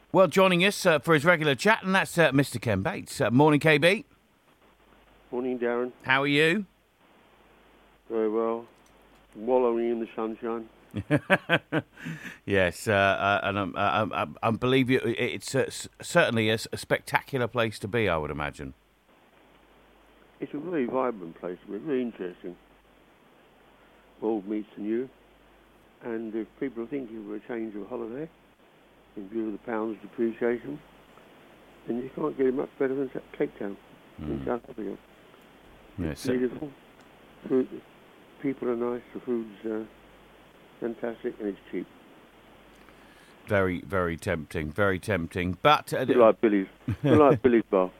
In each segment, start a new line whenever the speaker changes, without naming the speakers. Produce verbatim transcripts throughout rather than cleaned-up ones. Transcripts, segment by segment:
Well, joining us uh, for his regular chat, and that's uh, Mister Ken Bates. Uh, morning, K B.
Morning, Darren.
How are you?
Very well. Wallowing in the sunshine.
Yes, uh, uh, and um, uh, I, I, I believe you, it's uh, certainly a, a spectacular place to be, I would imagine.
It's a very vibrant place, it's very interesting. Old meets the new, and if people are thinking of a change of holiday, in view of the pound's depreciation, then you can't get it much better than Cape Town mm. in South Africa.
Yes,
it's beautiful. Food, people are nice. The food's uh, fantastic, and it's cheap.
Very, very tempting. Very tempting. But uh,
like Billy's, like Billy's bar.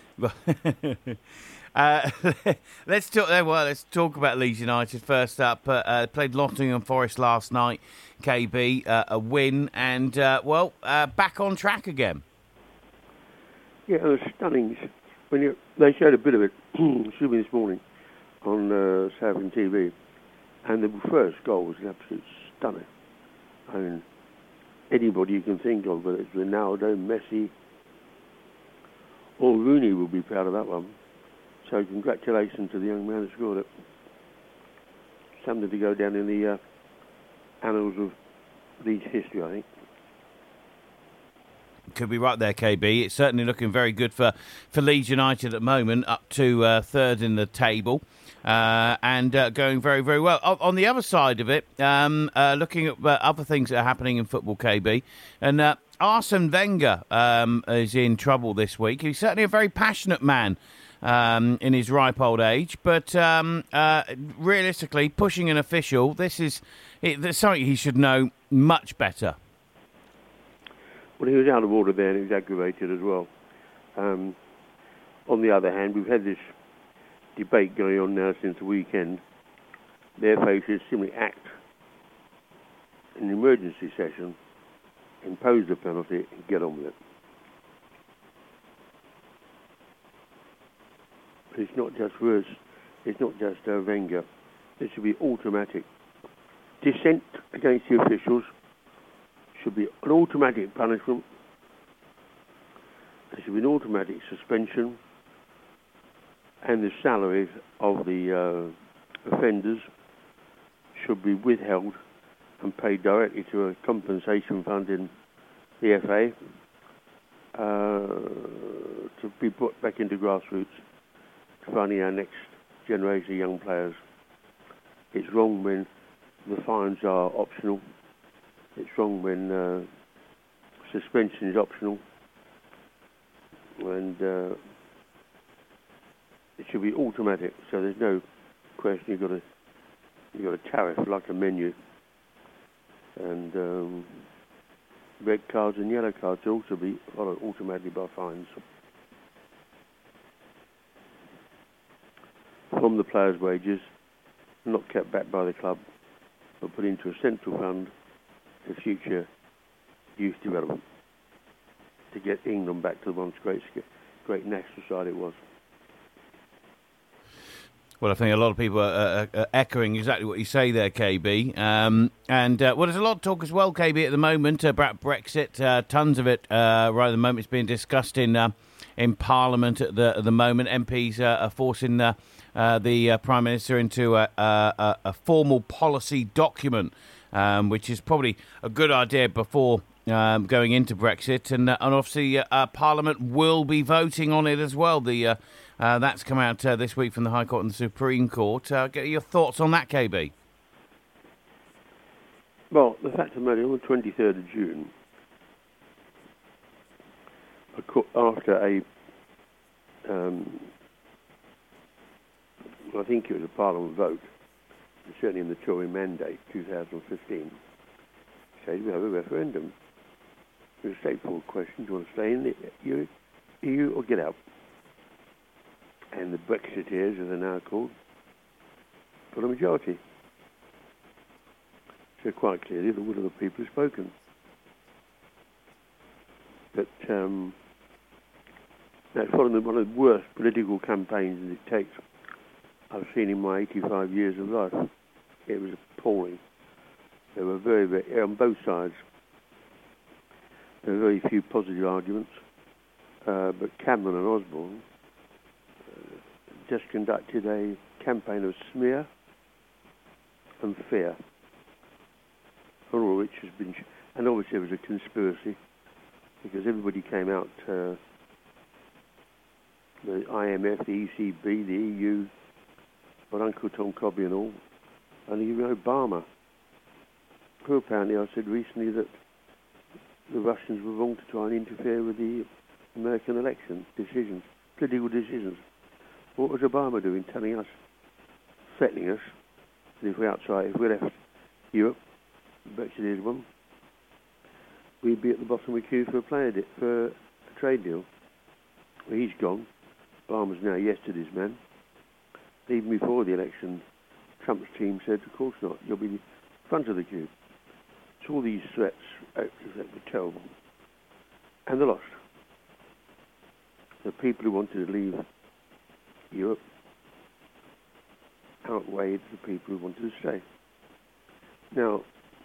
Uh, let's talk. Well, let's talk about Leeds United first up. Uh, uh, played Nottingham Forest last night. K B, uh, a win, and uh, well, uh, back on track again.
Yeah, it was stunning. When you, they showed a bit of it, excuse me, this morning on uh, Southern T V, and the first goal was an absolute stunner. I mean, anybody you can think of, whether it's Ronaldo, Messi, or Rooney, will be proud of that one. So congratulations to the young man who scored it. Something to go down in the uh, annals of Leeds history, I think.
Could be right there, K B. It's certainly looking very good for, for Leeds United at the moment, up to uh, third in the table, uh, and uh, going very, very well. O- on the other side of it, um, uh, looking at uh, other things that are happening in football, K B, and uh, Arsene Wenger um, is in trouble this week. He's certainly a very passionate man. Um, in his ripe old age, but um, uh, realistically, pushing an official, this is it, there's something he should know much better.
Well, he was out of order there, and he was aggravated as well. Um, on the other hand, we've had this debate going on now since the weekend. The F A should simply act in an emergency session, impose the penalty, and get on with it. It's not just words. It's not just uh, Wenger. It should be automatic. Dissent against the officials should be an automatic punishment. There should be an automatic suspension, and the salaries of the uh, offenders should be withheld and paid directly to a compensation fund in the F A uh, to be put back into grassroots. Finding our next generation of young players. It's wrong when the fines are optional. It's wrong when uh, suspension is optional. And uh, it should be automatic, so there's no question. You've got a you've got a tariff like a menu, and um, red cards and yellow cards will also be followed automatically by fines. From the players' wages, not kept back by the club, but put into a central fund for future youth development to get England back to the once great, great national side it was.
Well, I think a lot of people are, are, are echoing exactly what you say there, K B. Um, and, uh, well, there's a lot of talk as well, K B, at the moment about Brexit. Uh, tons of it uh, right at the moment. It's being discussed in uh, in Parliament at the, at the moment. M Ps uh, are forcing uh, uh, the uh, Prime Minister into a, a, a formal policy document, um, which is probably a good idea before um, going into Brexit. And, uh, and obviously, uh, uh, Parliament will be voting on it as well. The uh, Uh, that's come out uh, this week from the High Court and the Supreme Court. Uh, get your thoughts on that, K B?
Well, the fact of the matter, on the twenty-third of June, after a, um, I think it was a Parliament vote, certainly in the Tory mandate, two thousand fifteen, said we have a referendum. It was a straightforward question: do you want to stay in the E U or get out? And the Brexiteers, as they're now called, put a majority. So quite clearly, the will of the people has spoken. But um, that's one of, the, one of the worst political campaigns and dictates I've seen in my eighty-five years of life. It was appalling. They were very, very, on both sides. There are very few positive arguments, uh, but Cameron and Osborne uh, just conducted a campaign of smear and fear, for all which has been, sh- and obviously it was a conspiracy, because everybody came out, uh, the I M F, the E C B, the E U, but Uncle Tom Cobby and all, and even Obama, who apparently I said recently that the Russians were wrong to try and interfere with the American election decisions, political decisions. What was Obama doing? Telling us, threatening us, that if we're outside, if we left Europe, Brexit is one, we'd be at the bottom of the queue for a, play, for a trade deal. Well, he's gone. Obama's now yesterday's man. Even before the election, Trump's team said, of course not, you'll be in front of the queue. So all these threats that were terrible. And they lost. The people who wanted to leave Europe outweighed the people who wanted to stay. Now,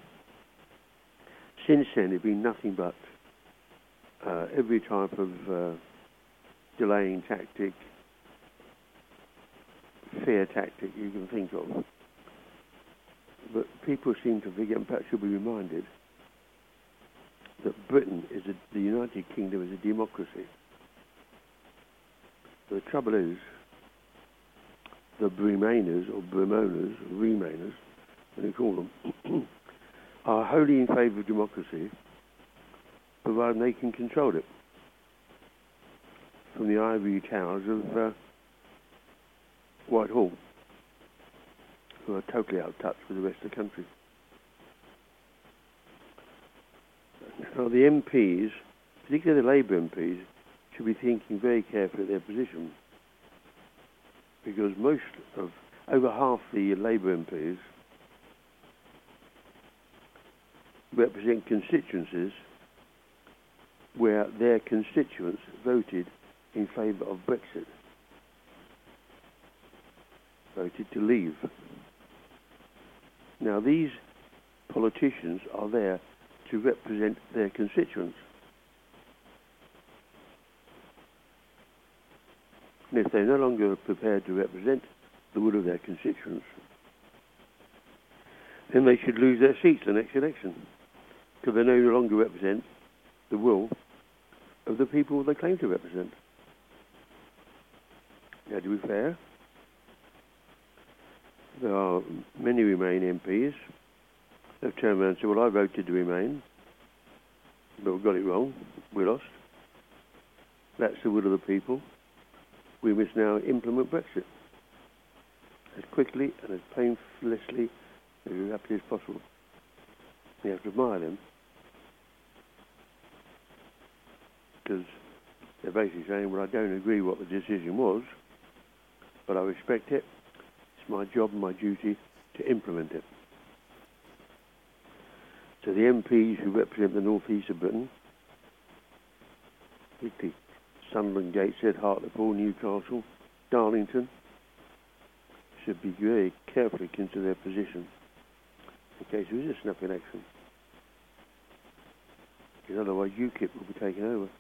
since then, there's been nothing but uh, every type of uh, delaying tactic, fear tactic you can think of. But people seem to forget, and perhaps should be reminded, that Britain is a, the United Kingdom is a democracy. The trouble is, the Remainers, or Bremoners, or Remainers, as they call them, are wholly in favour of democracy, provided they can control it from the ivory towers of uh, Whitehall, who are totally out of touch with the rest of the country. Now, the M Ps, particularly the Labour M Ps, should be thinking very carefully of their position, because most of, over half the Labour M Ps represent constituencies where their constituents voted in favour of Brexit, voted to leave. Now, these politicians are there to represent their constituents. And if they're no longer prepared to represent the will of their constituents, then they should lose their seats the next election, because they no longer represent the will of the people they claim to represent. Now, to be fair, there are many Remain M Ps who have turned around and said, well, I voted to remain, but we got it wrong, we lost. That's the will of the people. We must now implement Brexit as quickly and as painlessly, as rapidly as possible. You have to admire them, because they're basically saying, well, I don't agree what the decision was, but I respect it. It's my job and my duty to implement it. So the M Ps who represent the North East of Britain, particularly Sunderland, Gateshead, Hartlepool, Newcastle, Darlington, should be very carefully consider their position in case there is a snap election, because otherwise UKIP will be taken over.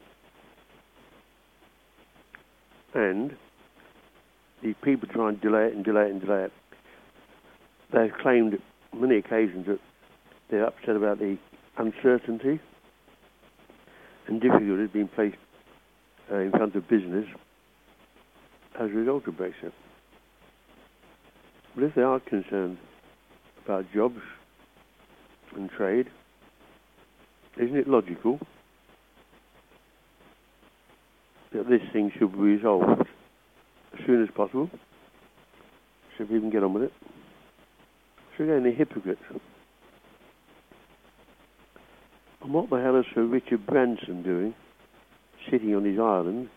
And the people try and delay it and delay it and delay it. They've claimed on many occasions that they're upset about the uncertainty and difficulties being placed uh, in front of business as a result of Brexit. But if they are concerned about jobs and trade, isn't it logical that this thing should be resolved as soon as possible, so we can get on with it? So again, the hypocrites. And what the hell is Sir Richard Branson doing, sitting on his island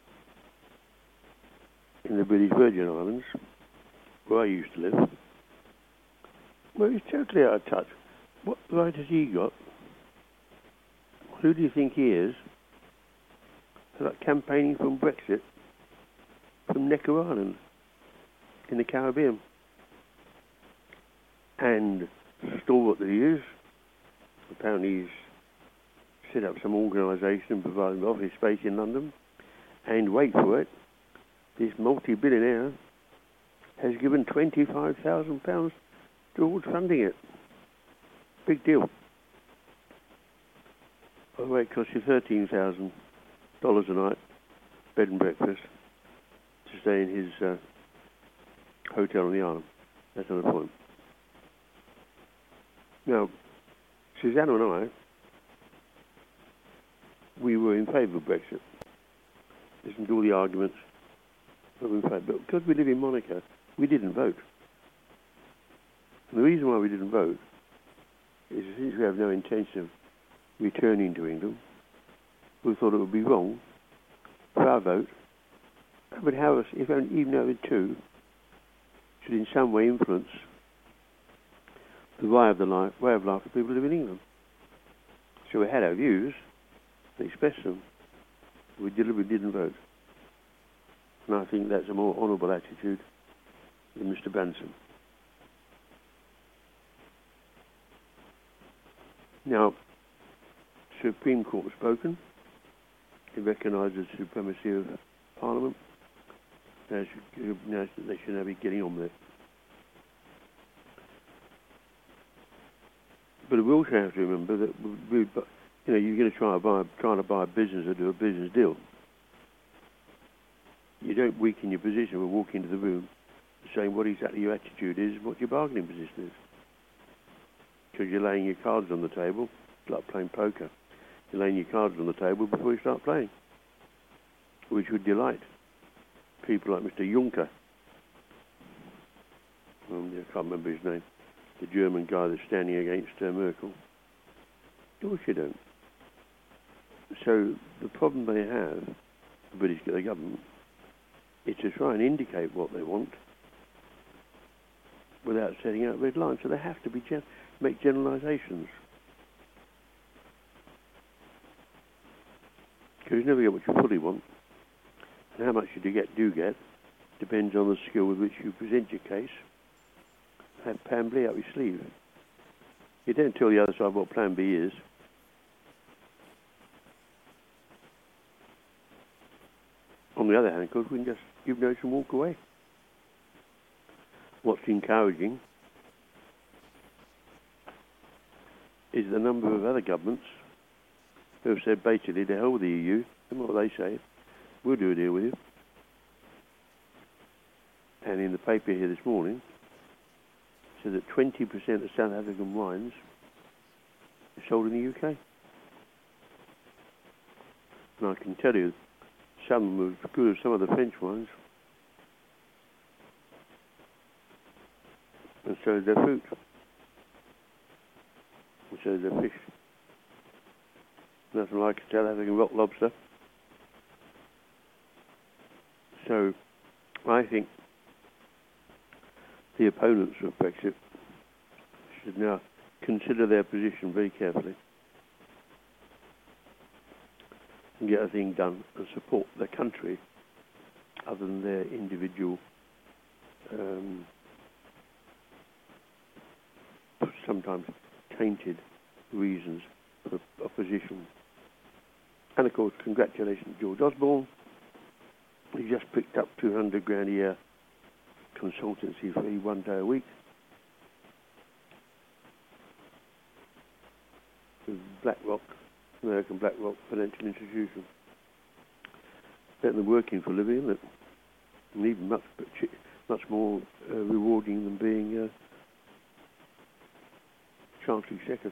in the British Virgin Islands, where I used to live? Well, he's totally out of touch. What right has he got? Who do you think he is? For like campaigning from Brexit from Necker Island in the Caribbean. And stalwart that he is, apparently he's set up some organisation and provide them office space in London. And wait for it, this multi-billionaire has given twenty-five thousand pounds towards funding it. Big deal. By the way, it costs you thirteen thousand dollars a night, bed and breakfast, to stay in his uh, hotel on the island. That's another point. Now, Susanna and I, we were in favour of Brexit. Listened to all the arguments. We were in favour. But because we live in Monaco, we didn't vote. And the reason why we didn't vote is since we have no intention of returning to England, we thought it would be wrong for our vote. But how, if only, even though two should in some way influence the way of the life, way of life of people who live in England. So we had our views and expressed them. We deliberately didn't vote. And I think that's a more honourable attitude than Mister Branson. Now, the Supreme Court has spoken. It recognises the supremacy of Parliament. Now, now they should now be getting on with it. But we also have to remember that we, you know, you're going to try to buy, trying to buy a business or do a business deal. You don't weaken your position by walking into the room saying what exactly your attitude is, what your bargaining position is. Because you're laying your cards on the table, it's like playing poker. You're laying your cards on the table before you start playing, which would delight people like Mister Juncker. Um, I can't remember his name. The German guy that's standing against uh, Merkel. Of course you don't. So the problem they have, the British the government, is to try and indicate what they want without setting out red lines. So they have to be gen- make generalisations. Because you never get what you fully want. And how much you do get, do get depends on the skill with which you present your case. Have Plan B up your sleeve. You don't tell the other side what Plan B is. On the other hand, of course, we can just give notice and walk away. What's encouraging is the number of other governments who have said basically to hell with the E U, and what they say, we'll do a deal with you. And in the paper here this morning, so that twenty percent of South African wines are sold in the U K. And I can tell you, some are as good as some of the French wines. And so is their fruit. And so is their fish. Nothing like South African rock lobster. So I think the opponents of Brexit should now consider their position very carefully and get a thing done and support the country other than their individual um, sometimes tainted reasons for opposition. And of course, congratulations to George Osborne. He just picked up two hundred grand a year consultancy fee one day a week with BlackRock, American BlackRock Financial Institution. Better than working for a living, isn't it? And even much, much more uh, rewarding than being uh, Chancellor Exchequer.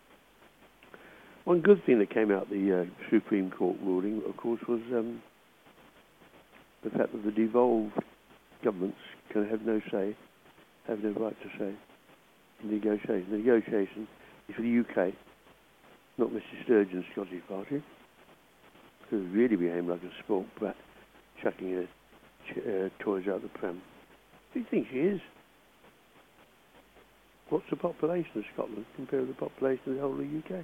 One good thing that came out of the uh, Supreme Court ruling, of course, was um, the fact that the devolved governments can have no say, have no right to say in negotiation. The negotiation is for the U K, not Mister Sturgeon's Scottish Party, who really became like a sport brat, chucking her ch- uh, toys out the pram. Who do you think she is? What's the population of Scotland compared to the population of the whole of the U K?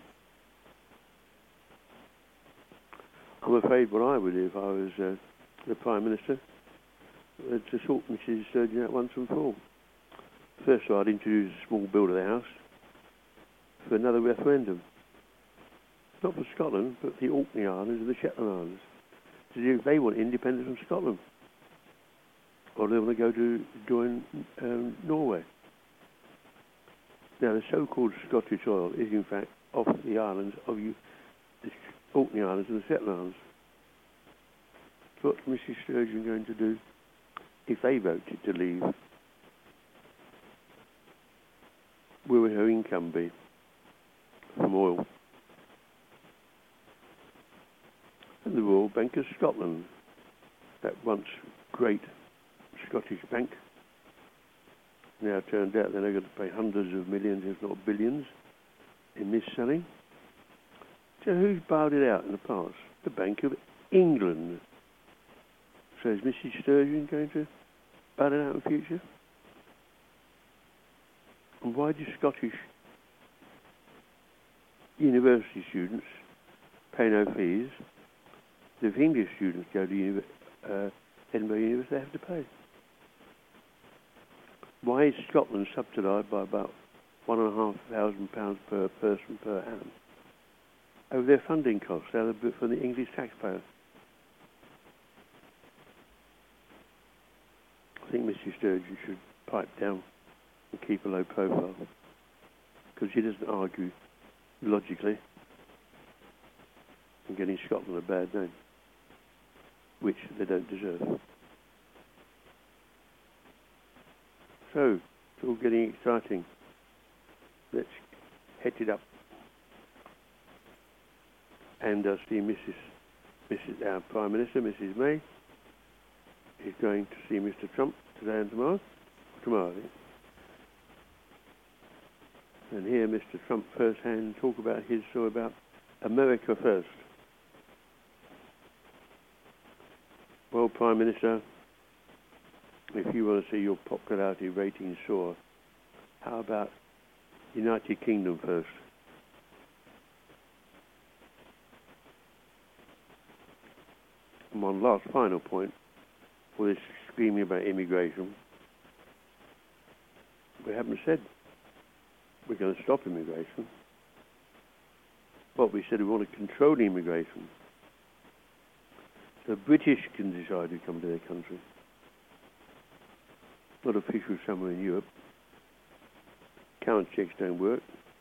I'm afraid what I would do if I was uh, the Prime Minister uh, to sort Missus Sturgeon out once and for all. First of all, I'd introduce a small bill to the House for another referendum. not for Scotland, but the Orkney Islands and the Shetland Islands, to see if they want independence from Scotland, or they want to go to join um, Norway. Now, the so-called Scottish oil is, in fact, off the islands of you, the Orkney Islands and the Shetland Islands. So what's Missus Sturgeon going to do if they voted to leave? Where would her income be from oil? And the Royal Bank of Scotland, that once great Scottish bank, now turned out they're now going to pay hundreds of millions, if not billions, in this selling. So who's bailed it out in the past? The Bank of England. So is Missus Sturgeon going to bail it out in the future? And why do Scottish university students pay no fees? If English students go to uni- uh, Edinburgh University, they have to pay. Why is Scotland subsidised by about one and a half thousand pounds per person per annum over their funding costs out of for the English taxpayer? I think Missus Sturgeon should pipe down and keep a low profile, because she doesn't argue logically and getting Scotland a bad name, which they don't deserve. So, it's all getting exciting. Let's head it up. And I see Missus Missus our Prime Minister, Missus May, is going to see Mister Trump today and tomorrow. Tomorrow, I think. And hear Mister Trump firsthand talk about his story about America first. Well, Prime Minister, if you want to see your popularity rating soar, how about United Kingdom first? And one last final point, for this screaming about immigration, we haven't said we're going to stop immigration, but we said we want to control immigration. The British can decide who come to their country, not officials somewhere in Europe. Count checks don't work.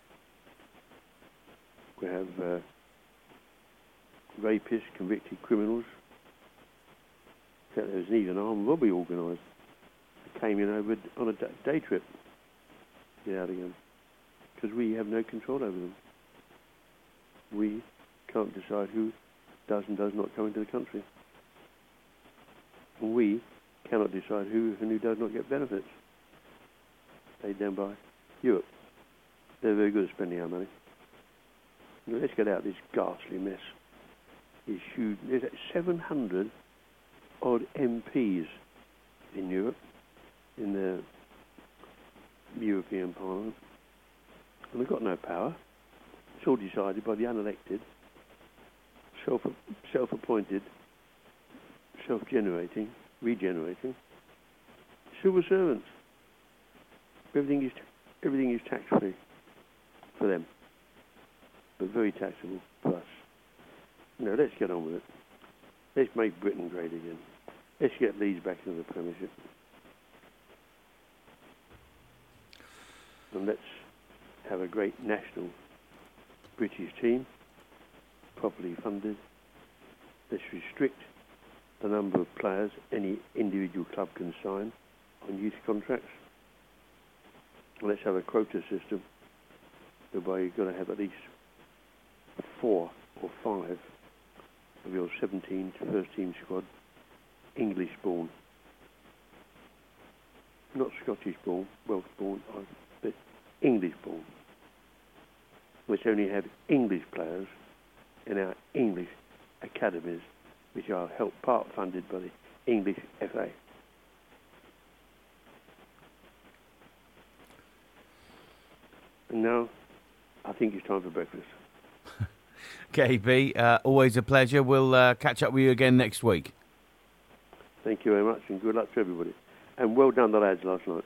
We have uh, rapists, convicted criminals. There was even an armed robbery organised. They came in over on a day trip. Get out again. Because we have no control over them. We can't decide who does and does not come into the country. And we cannot decide who and who does not get benefits paid down by Europe. They're very good at spending our money. Now let's get out of this ghastly mess. These huge, there's seven hundred odd M Ps in Europe, in the European Parliament, and they've got no power. It's all decided by the unelected, self, self-appointed, self-generating, regenerating civil servants. Everything is everything is tax-free for them, but very taxable for us. Now let's get on with it. Let's make Britain great again. Let's get Leeds back into the Premiership, and let's have a great national British team, properly funded. Let's restrict the number of players any individual club can sign on youth contracts. Let's have a quota system whereby you've got to have at least four or five of your seventeen to first team squad English born. Not Scottish born, Welsh born, but English born. Let's only have English players in our English academies, which are helped part funded by the English F A. And now, I think it's time for breakfast.
K B, uh, always a pleasure. We'll uh, catch up with you again next week.
Thank you very much, and good luck to everybody. And well done the lads last night.